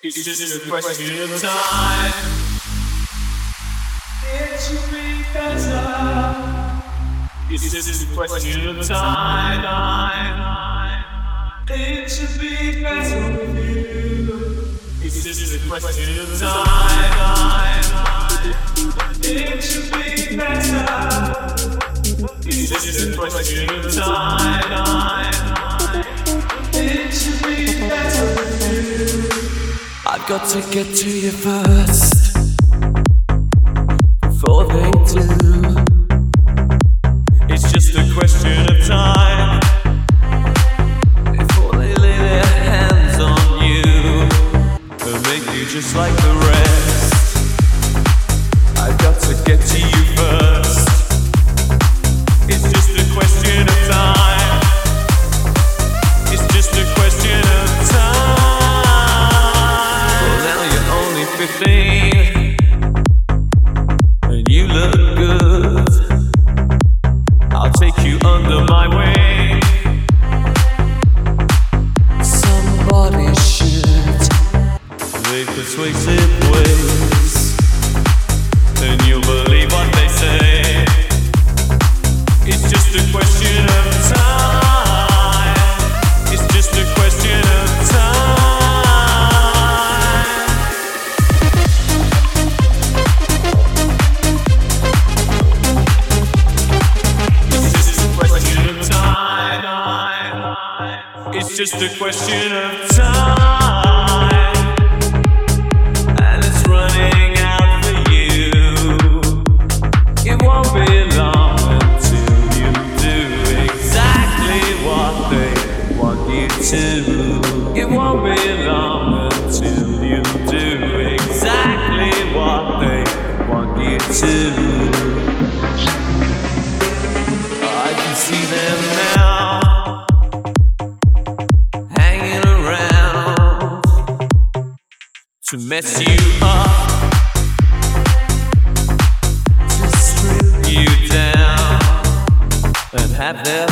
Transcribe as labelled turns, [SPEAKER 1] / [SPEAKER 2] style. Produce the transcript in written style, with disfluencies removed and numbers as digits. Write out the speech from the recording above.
[SPEAKER 1] It's just a question of time. It should be better. It's just a question of time. It should be better with you. It's just a question of time. It should be better. It's just a question of time. It should be better with you. I've got to get to you first before they do. It's just a question of time before they lay their hands on you and make you just like the rest. I've got to get to you first. It's just a question of time. It's just a question of time. 15 and you look good. I'll take you under my wing. Somebody should. They persuasive ways, and you'll believe what they say. It's just a question of time. It's just a question of time. It's just a question of time, and it's running out for you. It won't be long until you do exactly what they want you to. It won't be long until you do exactly what they want you to. I can see them now, to mess you up, to strip you down, and have their